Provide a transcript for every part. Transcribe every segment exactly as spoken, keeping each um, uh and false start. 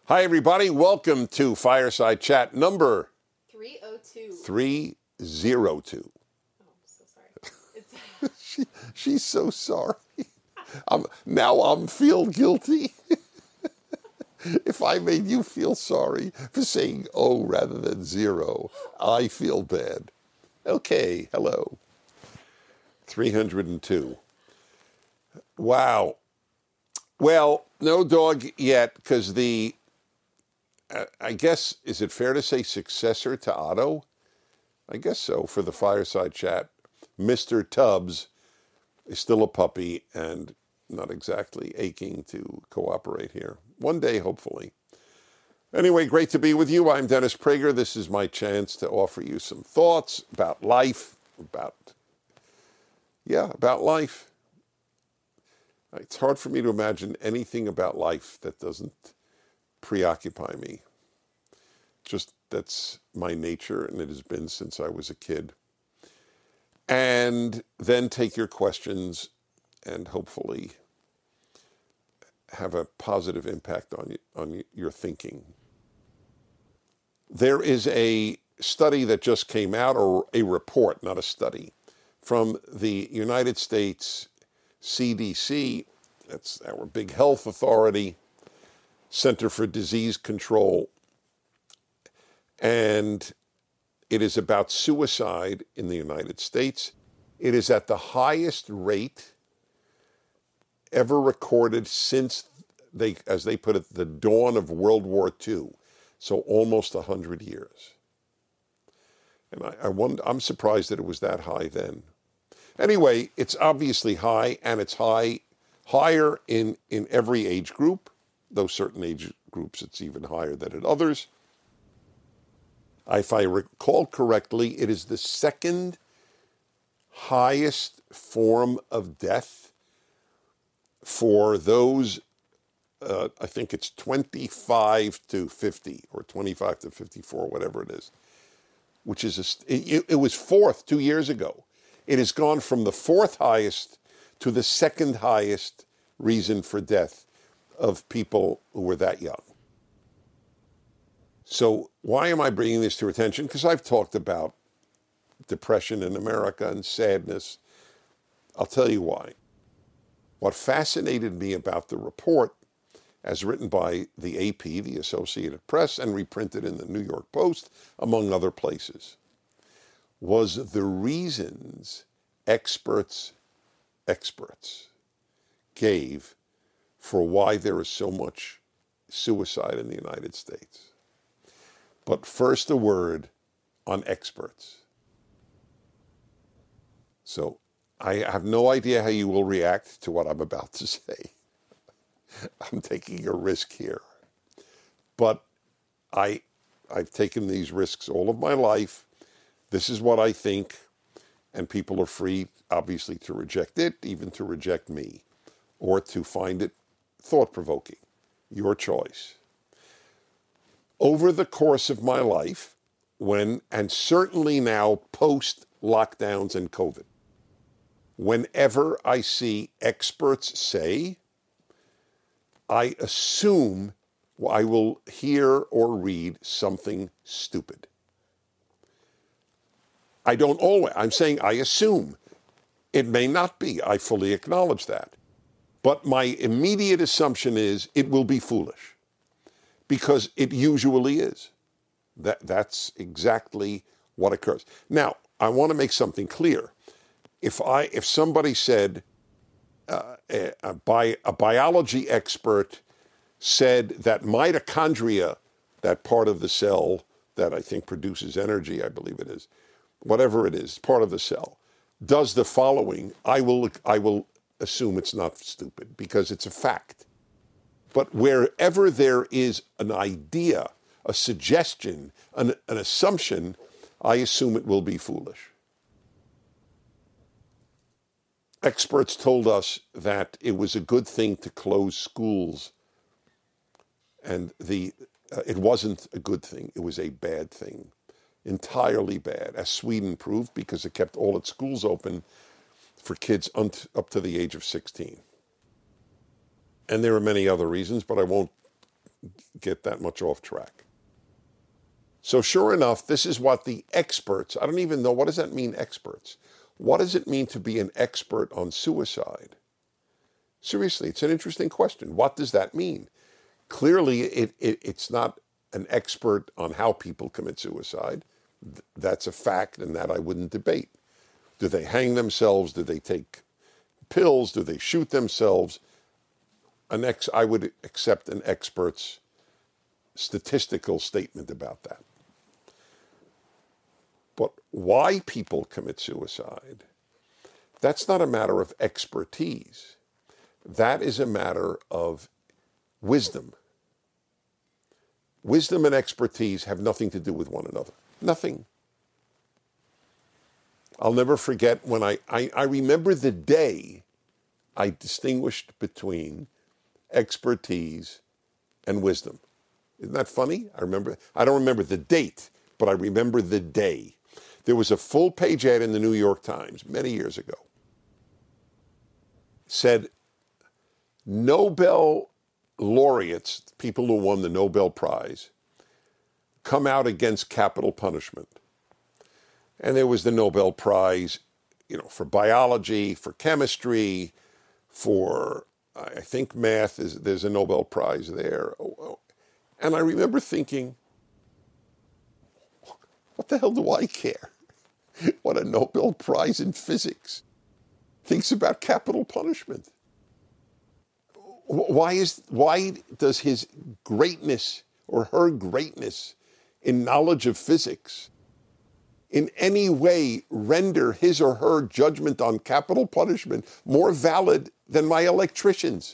Hi, everybody. Welcome to Fireside Chat number three oh two. three oh two. Oh, I'm so sorry. It's she, she's so sorry. I'm, now I'm feel guilty. If I made you feel sorry for saying oh rather than zero, I feel bad. Okay, hello. three oh two. Wow. Well, no dog yet, because the, uh, I guess, is it fair to say successor to Otto? I guess so, for the Fireside Chat. Mister Tubbs is still a puppy and not exactly aching to cooperate here. One day, hopefully. Anyway, great to be with you. I'm Dennis Prager. This is my chance to offer you some thoughts about life, about, yeah, about life. It's hard for me to imagine anything about life that doesn't preoccupy me. Just that's my nature, and it has been since I was a kid. And then take your questions and hopefully have a positive impact on you, on your thinking. There is a study that just came out, or a report, not a study, from the United States C D C, that's our big health authority, Center for Disease Control, and it is about suicide in the United States. It is at the highest rate ever recorded since, they, as they put it, the dawn of World War Two, so almost one hundred years. And I, I wonder, I'm surprised that it was that high then. Anyway, it's obviously high, and it's high, higher in, in every age group, though certain age groups it's even higher than in others. If I recall correctly, it is the second highest form of death for those, uh, I think it's twenty-five to fifty, or twenty-five to fifty-four, whatever it is, which is, a, it, it was fourth two years ago. It has gone from the fourth highest to the second highest reason for death of people who were that young. So why am I bringing this to your attention? Because I've talked about depression in America and sadness. I'll tell you why. What fascinated me about the report, as written by the A P, the Associated Press, and reprinted in the New York Post, among other places, was the reasons experts, experts gave for why there is so much suicide in the United States. But first, a word on experts. So I have no idea how you will react to what I'm about to say. I'm taking a risk here. But I, I've taken these risks all of my life. This is what I think, and people are free, obviously, to reject it, even to reject me, or to find it thought-provoking. Your choice. Over the course of my life, when, and certainly now post-lockdowns and COVID, whenever I see experts say, I assume I will hear or read something stupid. I don't always, I'm saying I assume. It may not be, I fully acknowledge that. But my immediate assumption is it will be foolish. Because it usually is. That, that's exactly what occurs. Now, I want to make something clear. If I, if somebody said, uh, a, a, bi, a biology expert said that mitochondria, that part of the cell that I think produces energy, I believe it is, whatever it is, part of the cell, does the following, I will, I will assume it's not stupid because it's a fact. But wherever there is an idea, a suggestion, an, an assumption, I assume it will be foolish. Experts told us that it was a good thing to close schools, and the uh, it wasn't a good thing. It was a bad thing, entirely bad, as Sweden proved, because it kept all its schools open for kids unt- up to the age of sixteen. And there are many other reasons, but I won't get that much off track. So sure enough, this is what the experts, I don't even know, what does that mean, experts? What does it mean to be an expert on suicide? Seriously, it's an interesting question. What does that mean? Clearly, it, it, it's not an expert on how people commit suicide. That's a fact, and that I wouldn't debate. Do they hang themselves? Do they take pills? Do they shoot themselves? An ex, I would accept an expert's statistical statement about that. But why people commit suicide, that's not a matter of expertise. That is a matter of wisdom. Wisdom and expertise have nothing to do with one another. Nothing. I'll never forget when I, I, I remember the day I distinguished between expertise and wisdom. Isn't that funny? I remember, I don't remember the date, but I remember the day. There was a full page ad in the New York Times many years ago. Said, Nobel laureates, people who won the Nobel Prize, come out against capital punishment. And there was the Nobel Prize, you know, for biology, for chemistry, for, I think math, is there's a Nobel Prize there. And I remember thinking, what the hell do I care? What a Nobel Prize in physics thinks about capital punishment. Why is why does his greatness or her greatness in knowledge of physics in any way render his or her judgment on capital punishment more valid than my electrician's?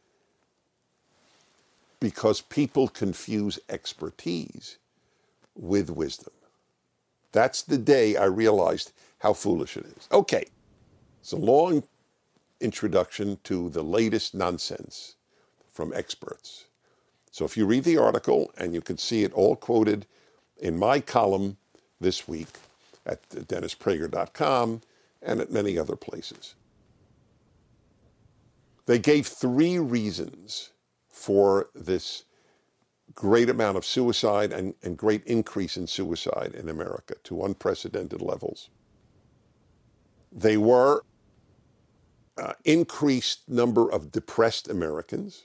Because people confuse expertise with wisdom. That's the day I realized how foolish it is. Okay, it's a long introduction to the latest nonsense from experts. So if you read the article, and you can see it all quoted in my column this week at dennis prager dot com and at many other places. They gave three reasons for this great amount of suicide and, and great increase in suicide in America to unprecedented levels. They were uh, increased number of depressed Americans,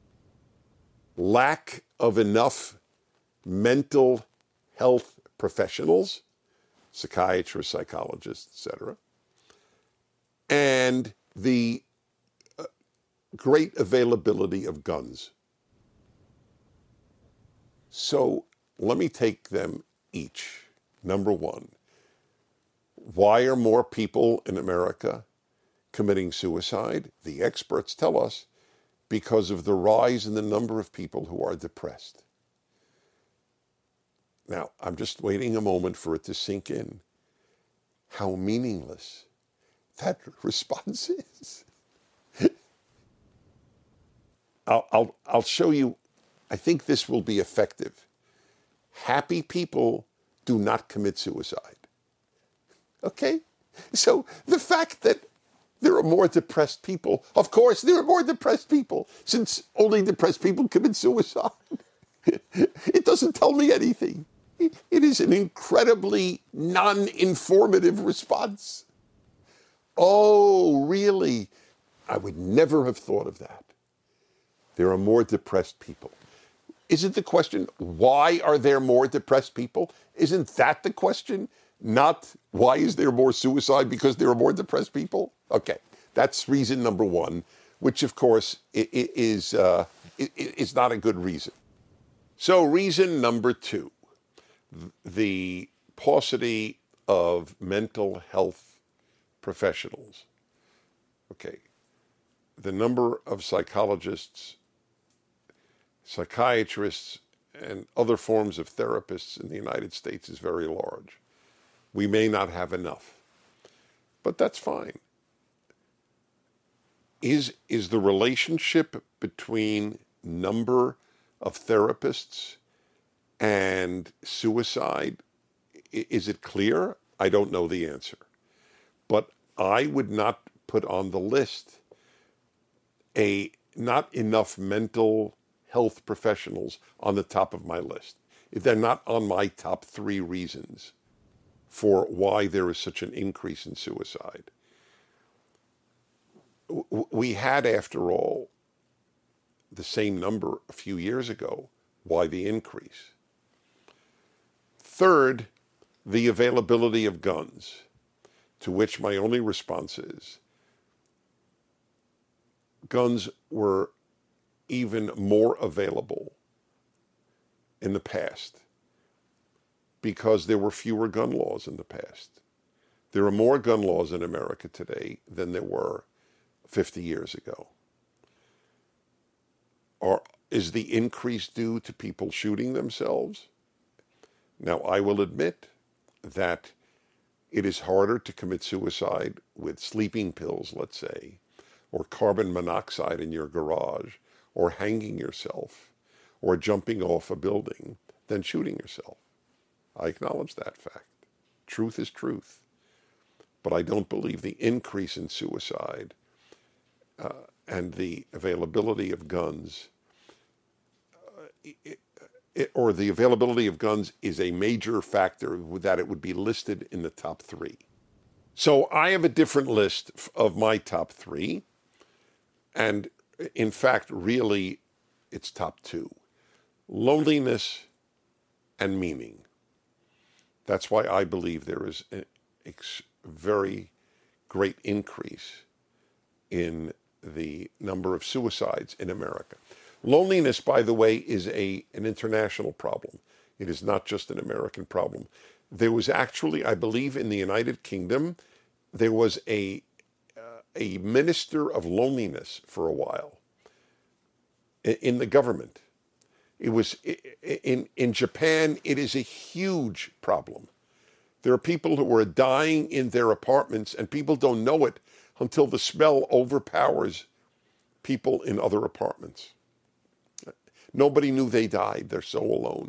lack of enough mental health professionals, psychiatrists, psychologists, et cetera, and the uh, great availability of guns. So let me take them each. Number one, why are more people in America committing suicide? The experts tell us because of the rise in the number of people who are depressed. Now, I'm just waiting a moment for it to sink in how meaningless that response is. I'll, I'll, I'll show you. I think this will be effective. Happy people do not commit suicide. Okay? So the fact that there are more depressed people, of course there are more depressed people, since only depressed people commit suicide. It doesn't tell me anything. It is an incredibly non-informative response. Oh, really? I would never have thought of that. There are more depressed people. Isn't the question, why are there more depressed people? Isn't that the question? Not, why is there more suicide because there are more depressed people? Okay, that's reason number one, which, of course, is, uh, is not a good reason. So reason number two, the paucity of mental health professionals. Okay, the number of psychologists, psychiatrists, and other forms of therapists in the United States is very large. We may not have enough, but that's fine. Is, is the relationship between number of therapists and suicide, is it clear? I don't know the answer. But I would not put on the list a not enough mental health professionals on the top of my list. They're not on my top three reasons for why there is such an increase in suicide. We had, after all, the same number a few years ago. Why the increase? Third, the availability of guns, to which my only response is guns were even more available in the past because there were fewer gun laws in the past. There are more gun laws in America today than there were fifty years ago. Or is the increase due to people shooting themselves? Now, I will admit that it is harder to commit suicide with sleeping pills, let's say, or carbon monoxide in your garage, or hanging yourself, or jumping off a building than shooting yourself. I acknowledge that fact. Truth is truth. But I don't believe the increase in suicide uh, and the availability of guns, uh, it, it, or the availability of guns is a major factor that it would be listed in the top three. So I have a different list of my top three. And in fact, really, it's top two. Loneliness and meaning. That's why I believe there is a very great increase in the number of suicides in America. Loneliness, by the way, is a an international problem. It is not just an American problem. There was actually, I believe, in the United Kingdom, there was a uh, a minister of loneliness for a while in the government. It was in in Japan. It is a huge problem. There are people who are dying in their apartments, and people don't know it until the smell overpowers people in other apartments. Nobody knew they died. They're so alone.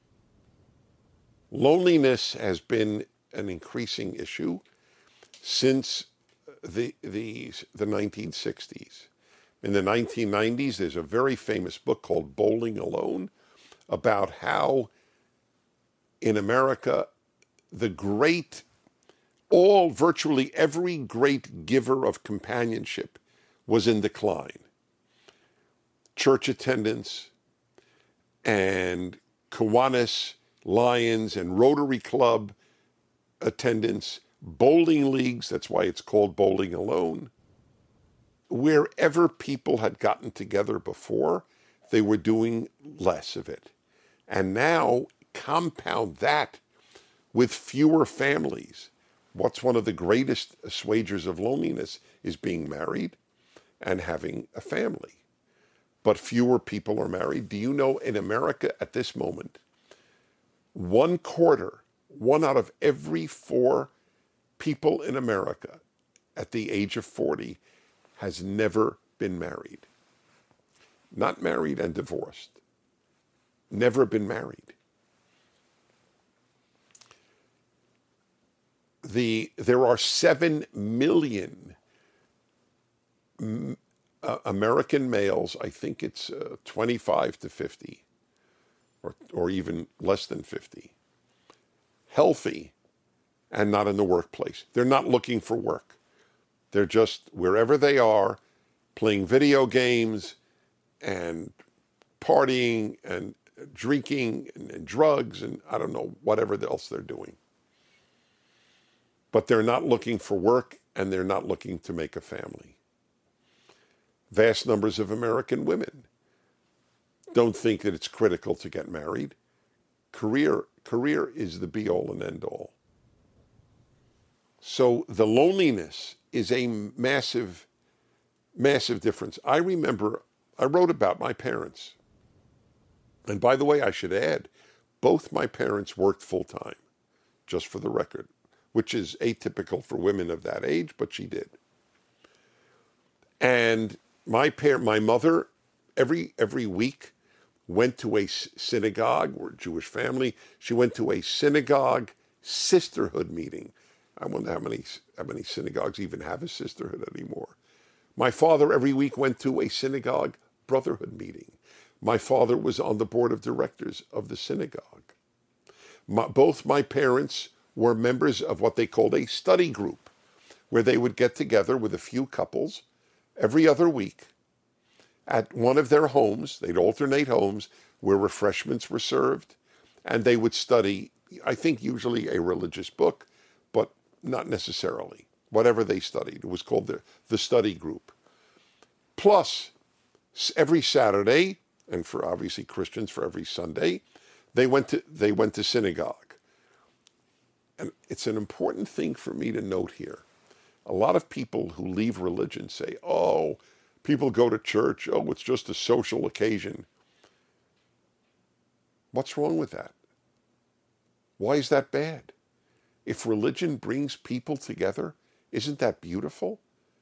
Loneliness has been an increasing issue since the the the nineteen sixties. In the nineteen nineties, there's a very famous book called Bowling Alone about how in America, the great, all, virtually every great giver of companionship was in decline. Church attendance and Kiwanis, Lions, and Rotary Club attendance, bowling leagues, that's why it's called Bowling Alone. Wherever people had gotten together before, they were doing less of it. And now compound that with fewer families. What's one of the greatest assuagers of loneliness is being married and having a family. But fewer people are married. Do you know in America at this moment, one quarter, one out of every four people in America at the age of forty has never been married. Not married and divorced. Never been married. The, there are seven million uh, American males, I think it's uh, twenty-five to fifty, or, or even less than fifty, healthy and not in the workplace. They're not looking for work. They're just wherever they are, playing video games and partying and drinking and, and drugs and I don't know, whatever else they're doing. But they're not looking for work and they're not looking to make a family. Vast numbers of American women don't think that it's critical to get married. Career, career is the be-all and end-all. So the loneliness is a massive, massive difference. I remember, I wrote about my parents. And by the way, I should add, both my parents worked full-time, just for the record, which is atypical for women of that age, but she did. And my par- my mother, every every week, went to a synagogue. We're a Jewish family. She went to a synagogue sisterhood meeting. I wonder how many how many synagogues even have a sisterhood anymore. My father every week went to a synagogue brotherhood meeting. My father was on the board of directors of the synagogue. My, both my parents were members of what they called a study group, where they would get together with a few couples every other week at one of their homes. They'd alternate homes where refreshments were served, and they would study, I think usually a religious book, but not necessarily. Whatever they studied, it was called the, the study group. Plus, every Saturday, and for obviously Christians for every Sunday, they went to they went to synagogue. And it's an important thing for me to note here. A lot of people who leave religion say, oh, people go to church, oh, it's just a social occasion. What's wrong with that? Why is that bad? If religion brings people together, isn't that beautiful?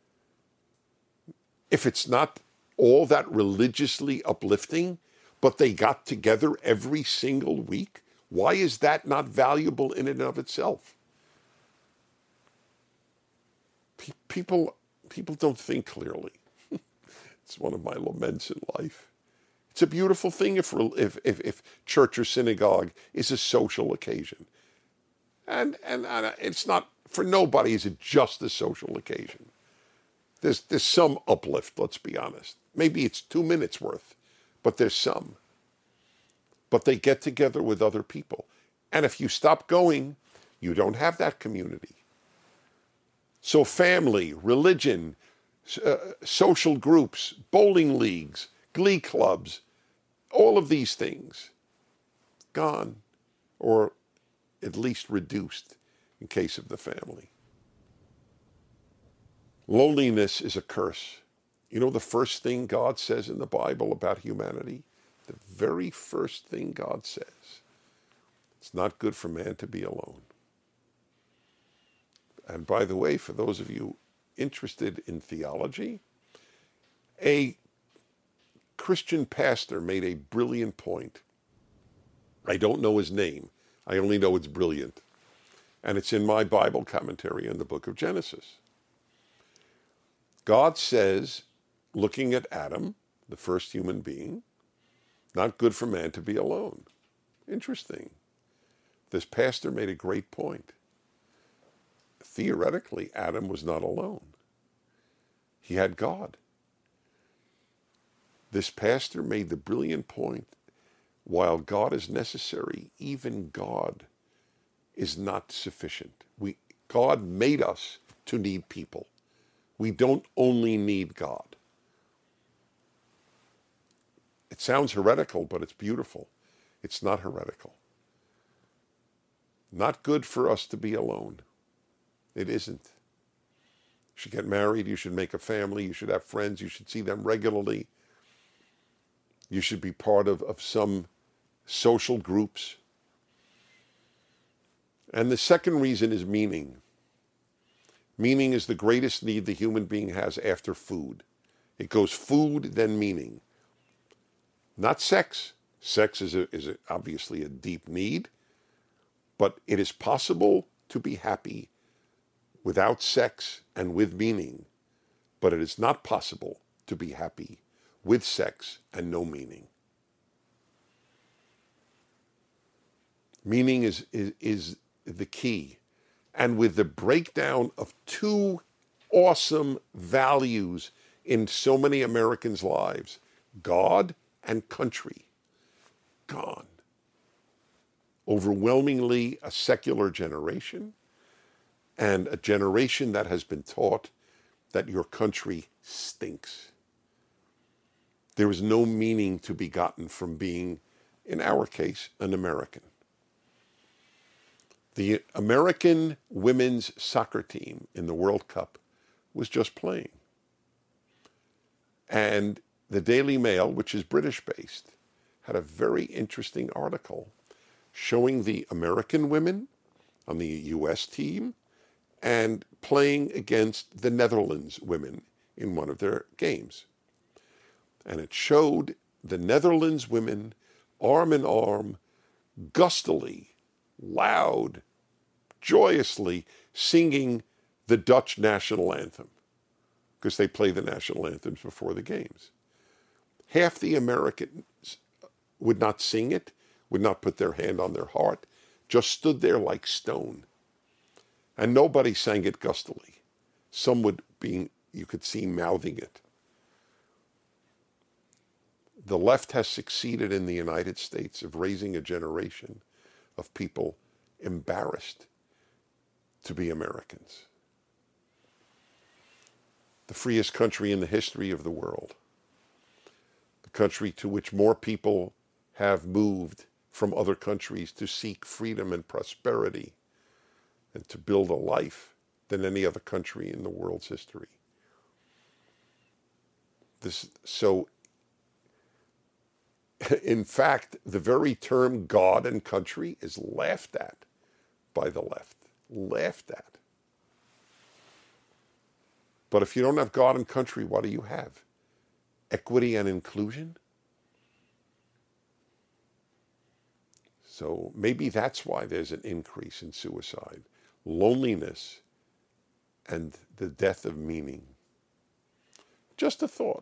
If it's not all that religiously uplifting, but they got together every single week, why is that not valuable in and of itself? Pe- people, people don't think clearly. It's one of my laments in life. It's a beautiful thing if, if, if, if church or synagogue is a social occasion. And, and, and it's not, for nobody is it just a social occasion. There's, there's some uplift, let's be honest. Maybe it's two minutes worth, but there's some. But they get together with other people. And if you stop going, you don't have that community. So family, religion, uh, social groups, bowling leagues, glee clubs, all of these things, gone, or at least reduced in case of the family. Loneliness is a curse. You know the first thing God says in the Bible about humanity? The very first thing God says, it's not good for man to be alone. And by the way, for those of you interested in theology, a Christian pastor made a brilliant point. I don't know his name. I only know it's brilliant. And it's in my Bible commentary in the book of Genesis. God says, looking at Adam, the first human being, not good for man to be alone. Interesting. This pastor made a great point. Theoretically, Adam was not alone. He had God. This pastor made the brilliant point, while God is necessary, even God is not sufficient. We, God made us to need people. We don't only need God. It sounds heretical, but it's beautiful. It's not heretical. Not good for us to be alone. It isn't. You should get married. You should make a family. You should have friends. You should see them regularly. You should be part of, of some social groups. And the second reason is meaning. Meaning is the greatest need the human being has after food. It goes food, then meaning. Not sex. Sex is, a, is a, obviously a deep need, but it is possible to be happy without sex and with meaning, but it is not possible to be happy with sex and no meaning. Meaning is, is, is the key. And with the breakdown of two awesome values in so many Americans' lives, God and country, gone. Overwhelmingly a secular generation, and a generation that has been taught that your country stinks. There is no meaning to be gotten from being, in our case, an American. The American women's soccer team in the World Cup was just playing. And the Daily Mail, which is British-based, had a very interesting article showing the American women on the U S team and playing against the Netherlands women in one of their games. And it showed the Netherlands women arm in arm, gustily, loud, joyously singing the Dutch national anthem, because they play the national anthems before the games. Half the Americans would not sing it, would not put their hand on their heart, just stood there like stone. And nobody sang it gustily. Some would be, you could see mouthing it. The left has succeeded in the United States of raising a generation of people embarrassed to be Americans. The freest country in the history of the world. The country to which more people have moved from other countries to seek freedom and prosperity and to build a life than any other country in the world's history. This, so, in fact, the very term God and country is laughed at by the left. Laughed at. But if you don't have God and country, what do you have? Equity and inclusion? So maybe that's why there's an increase in suicide, loneliness, and the death of meaning. Just a thought.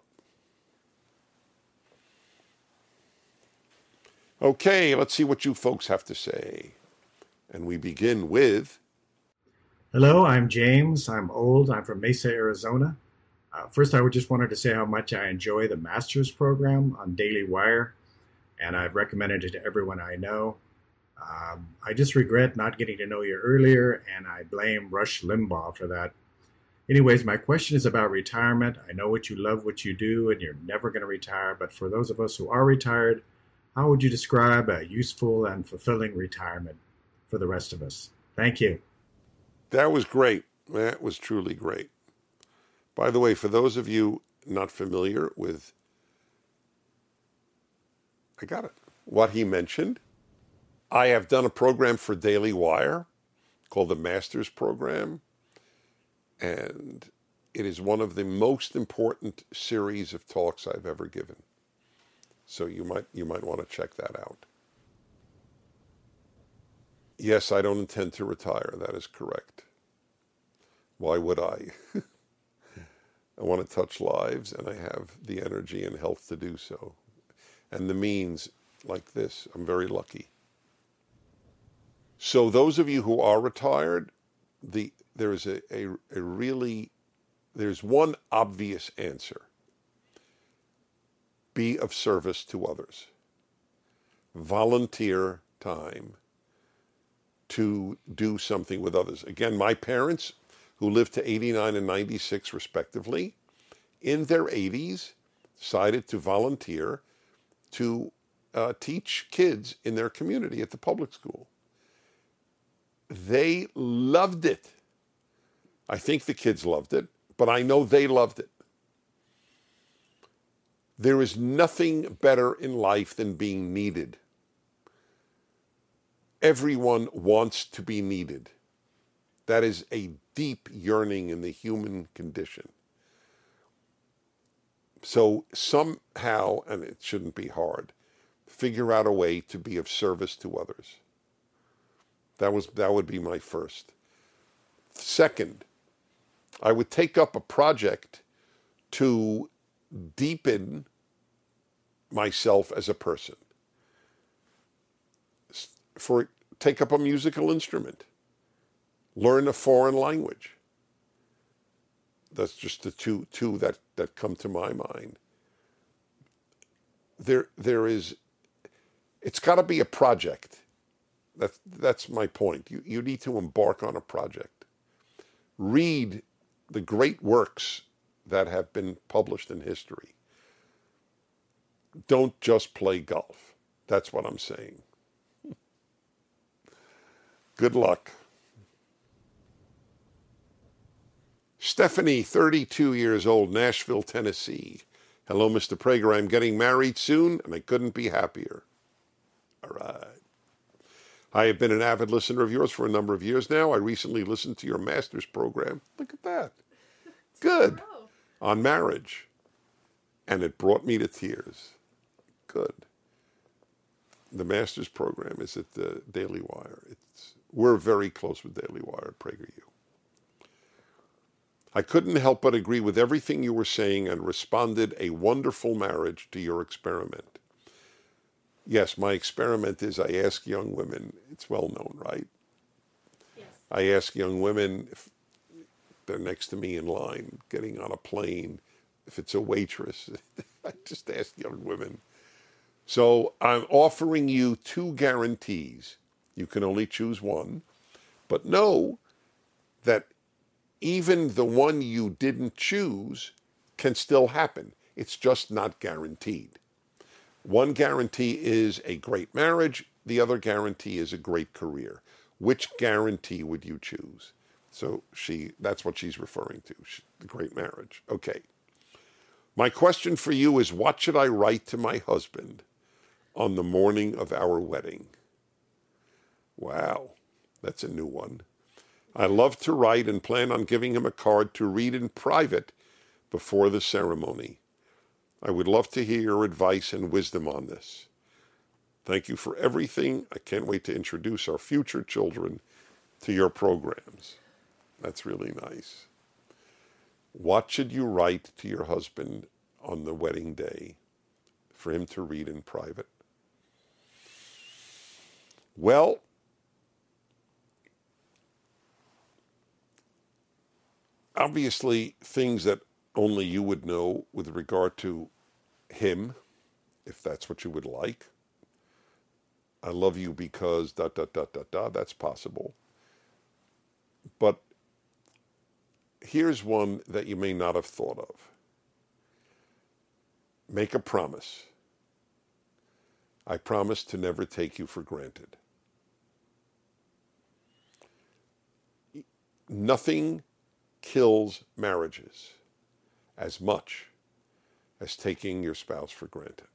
Okay, let's see what you folks have to say. And we begin with... Hello, I'm James. I'm old. I'm from Mesa, Arizona. Uh, first, I would just wanted to say how much I enjoy the Masters program on Daily Wire, and I've recommended it to everyone I know. Um, I just regret not getting to know you earlier, and I blame Rush Limbaugh for that. Anyways, my question is about retirement. I know what you love what you do, and you're never going to retire, but for those of us who are retired, how would you describe a useful and fulfilling retirement for the rest of us? Thank you. That was great. That was truly great. By the way, for those of you not familiar with, I got it, what he mentioned, I have done a program for Daily Wire called the Masters Program, and it is one of the most important series of talks I've ever given. So you might you might want to check that out. Yes, I don't intend to retire. That is correct. Why would I? I want to touch lives, and I have the energy and health to do so. And the means like this. I'm very lucky. So those of you who are retired, the there is a, a, a really, there's one obvious answer. Be of service to others. Volunteer time to do something with others. Again, my parents, who lived to eighty-nine and ninety-six respectively, in their eighties, decided to volunteer to uh, teach kids in their community at the public school. They loved it. I think the kids loved it, but I know they loved it. There is nothing better in life than being needed. Everyone wants to be needed. That is a deep yearning in the human condition. So somehow, and it shouldn't be hard, figure out a way to be of service to others. That was that would be my first. Second, I would take up a project to deepen myself as a person. For take up a musical instrument. Learn a foreign language. That's just the two two that, that come to my mind. There there is it's got to be a project. That's that's my point. You you need to embark on a project. Read the great works that have been published in history. Don't just play golf. That's what I'm saying. Good luck. Stephanie, thirty-two years old, Nashville, Tennessee. Hello, Mister Prager. I'm getting married soon, and I couldn't be happier. All right. I have been an avid listener of yours for a number of years now. I recently listened to your master's program. Look at that. Good. On marriage. And it brought me to tears. Good. The master's program is at the Daily Wire. It's, we're very close with Daily Wire at PragerU. I couldn't help but agree with everything you were saying and responded, a wonderful marriage to your experiment. Yes, my experiment is I ask young women, it's well known, right? Yes. I ask young women if they're next to me in line, getting on a plane, if it's a waitress, I just ask young women. So I'm offering you two guarantees. You can only choose one, but know that even the one you didn't choose can still happen. It's just not guaranteed. One guarantee is a great marriage. The other guarantee is a great career. Which guarantee would you choose? So she, that's what she's referring to, she, the great marriage. Okay. My question for you is, what should I write to my husband on the morning of our wedding? Wow, that's a new one. I love to write and plan on giving him a card to read in private before the ceremony. I would love to hear your advice and wisdom on this. Thank you for everything. I can't wait to introduce our future children to your programs. That's really nice. What should you write to your husband on the wedding day for him to read in private? Well, obviously things that only you would know with regard to him, if that's what you would like. I love you because dot, dot, dot, dot, dot, that's possible. But here's one that you may not have thought of. Make a promise. I promise to never take you for granted. Nothing kills marriages as much as taking your spouse for granted.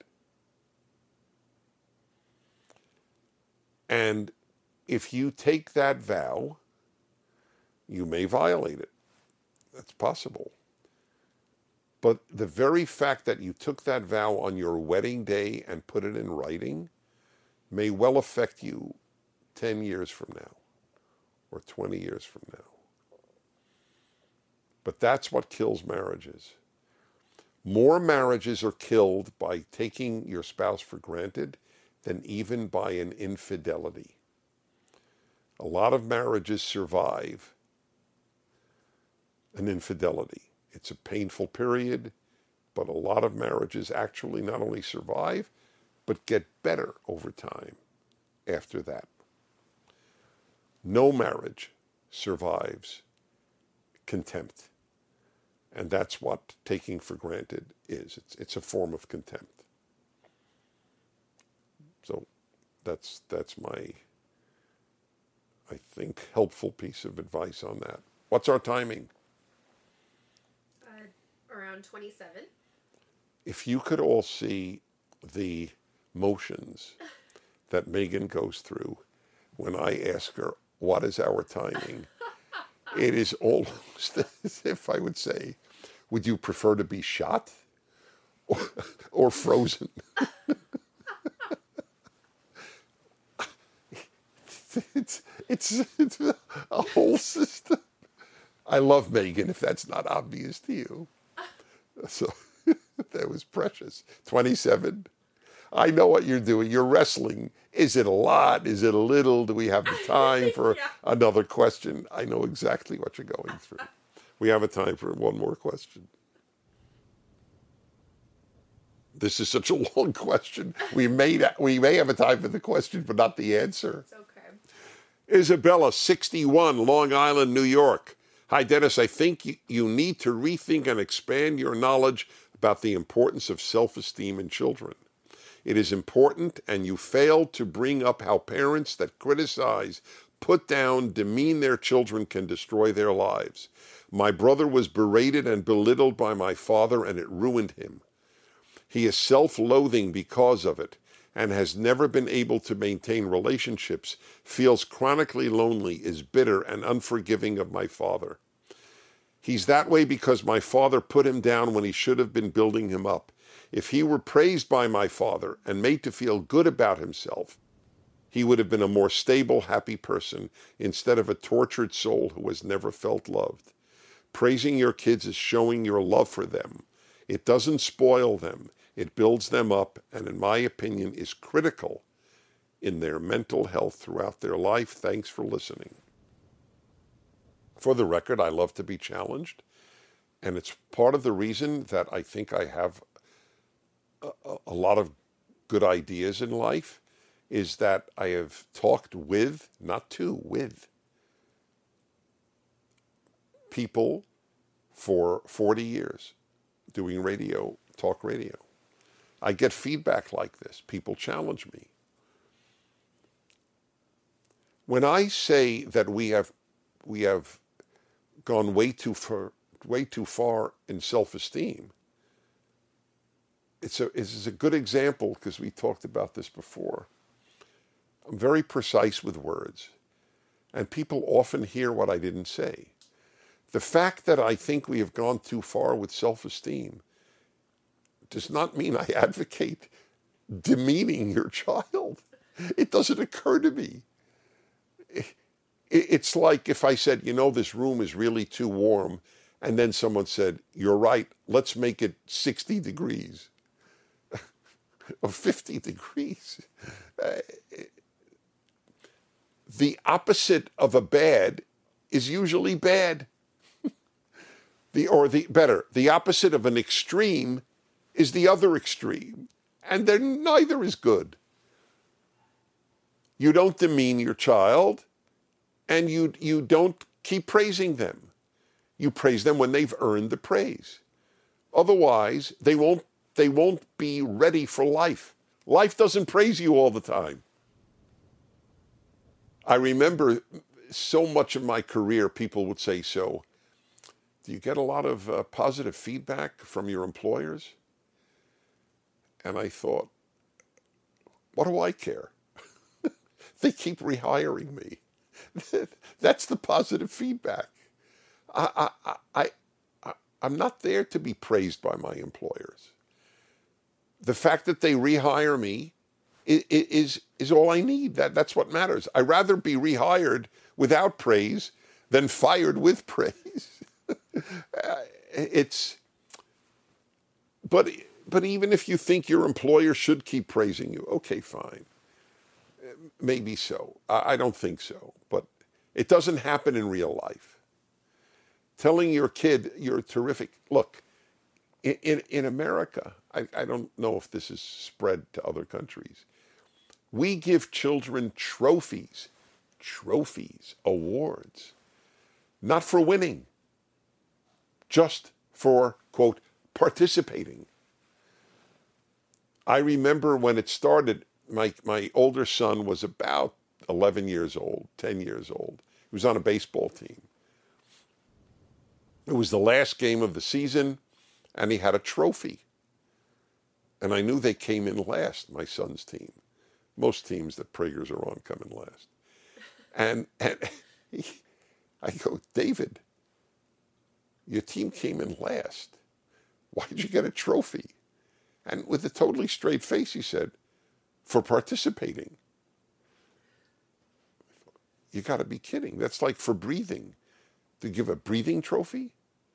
And if you take that vow, you may violate it. That's possible. But the very fact that you took that vow on your wedding day and put it in writing may well affect you ten years from now or twenty years from now. But that's what kills marriages. More marriages are killed by taking your spouse for granted than even by an infidelity. A lot of marriages survive an infidelity. It's a painful period, but a lot of marriages actually not only survive, but get better over time after that. No marriage survives contempt. And that's what taking for granted is. It's, it's a form of contempt. So that's that's my, I think, helpful piece of advice on that. What's our timing? Uh, around twenty-seven. If you could all see the motions that Megan goes through when I ask her, what is our timing? It is almost as if I would say, would you prefer to be shot or, or frozen? it's, it's, it's a whole system. I love Megan, if that's not obvious to you. So that was precious. twenty-seven. I know what you're doing. You're wrestling. Is it a lot? Is it a little? Do we have the time for yeah. another question? I know exactly what you're going through. We have a time for one more question. This is such a long question. We may, we may have a time for the question, but not the answer. It's okay. Isabella, sixty-one, Long Island, New York. Hi, Dennis. I think you, you need to rethink and expand your knowledge about the importance of self-esteem in children. It is important, and you failed to bring up how parents that criticize, put down, demean their children can destroy their lives. My brother was berated and belittled by my father, and it ruined him. He is self-loathing because of it, and has never been able to maintain relationships, feels chronically lonely, is bitter and unforgiving of my father. He's that way because my father put him down when he should have been building him up. If he were praised by my father and made to feel good about himself, he would have been a more stable, happy person instead of a tortured soul who has never felt loved. Praising your kids is showing your love for them. It doesn't spoil them. It builds them up, and in my opinion, is critical in their mental health throughout their life. Thanks for listening. For the record, I love to be challenged, and it's part of the reason that I think I have a, a lot of good ideas in life, is that I have talked with, not to, with people for forty years doing radio, talk radio. I get feedback like this. People challenge me. When I say that we have we have gone way too far, way too far in self-esteem, it's a it's a good example because we talked about this before. I'm very precise with words, and people often hear what I didn't say. The fact that I think we have gone too far with self-esteem does not mean I advocate demeaning your child. It doesn't occur to me. It's like if I said, you know, this room is really too warm, and then someone said, you're right, let's make it sixty degrees or fifty degrees. The opposite of a bad is usually bad. The, or the better, the opposite of an extreme is the other extreme, and they're neither is good. You don't demean your child, and you you don't keep praising them. You praise them when they've earned the praise. Otherwise, they won't they won't be ready for life. Life doesn't praise you all the time. I remember so much of my career, people would say, so, do you get a lot of uh, positive feedback from your employers? And I thought, what do I care? They keep rehiring me. That's the positive feedback. I, I, I, I, I'm not there to be praised by my employers. The fact that they rehire me is, is, is all I need. That, that's what matters. I'd rather be rehired without praise than fired with praise. It's, but but even if you think your employer should keep praising you, okay, fine. Maybe so. I, I don't think so. But it doesn't happen in real life. Telling your kid you're terrific. Look, in, in, in America, I, I don't know if this is spread to other countries. We give children trophies, trophies, awards, not for winning, just for, quote, participating. I remember when it started, my, my older son was about eleven years old, ten years old. He was on a baseball team. It was the last game of the season, and he had a trophy. And I knew they came in last, my son's team. Most teams that Prager's are on come in last. And, and he, I go, David, your team came in last. Why did you get a trophy? And with a totally straight face, he said, for participating. You got to be kidding. That's like for breathing. To give a breathing trophy?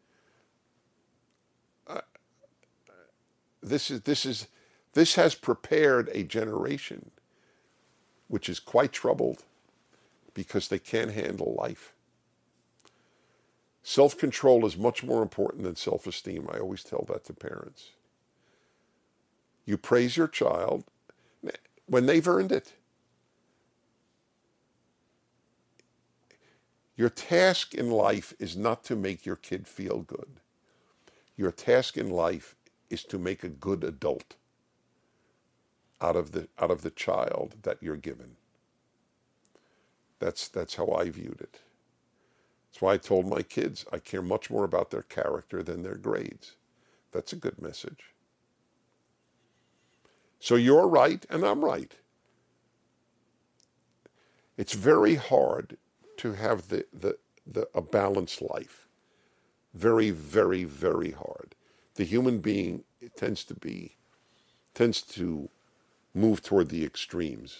Uh, this is this is this has prepared a generation which is quite troubled because they can't handle life. Self-control is much more important than self-esteem. I always tell that to parents. You praise your child when they've earned it. Your task in life is not to make your kid feel good. Your task in life is to make a good adult out of the out of the child that you're given. That's that's how I viewed it. That's why I told my kids I care much more about their character than their grades. That's a good message. So you're right and I'm right. It's very hard to have the, the, the a balanced life. Very, very, very hard. The human being tends to be, tends to move toward the extremes.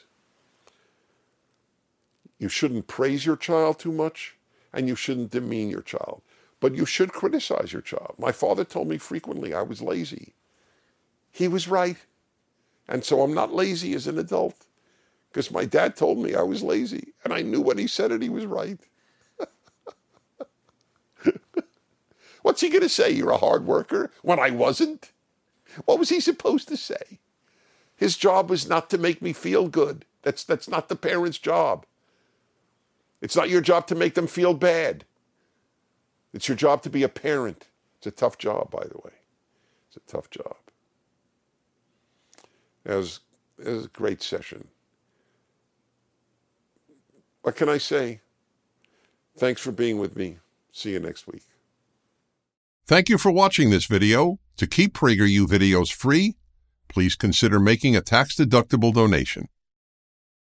You shouldn't praise your child too much, and you shouldn't demean your child. But you should criticize your child. My father told me frequently I was lazy. He was right. And so I'm not lazy as an adult, because my dad told me I was lazy, and I knew when he said it, he was right. What's he going to say? You're a hard worker? When I wasn't? What was he supposed to say? His job was not to make me feel good. That's, that's not the parent's job. It's not your job to make them feel bad. It's your job to be a parent. It's a tough job, by the way. It's a tough job. It was, it was a great session. What can I say? Thanks for being with me. See you next week. Thank you for watching this video. To keep PragerU videos free, please consider making a tax-deductible donation.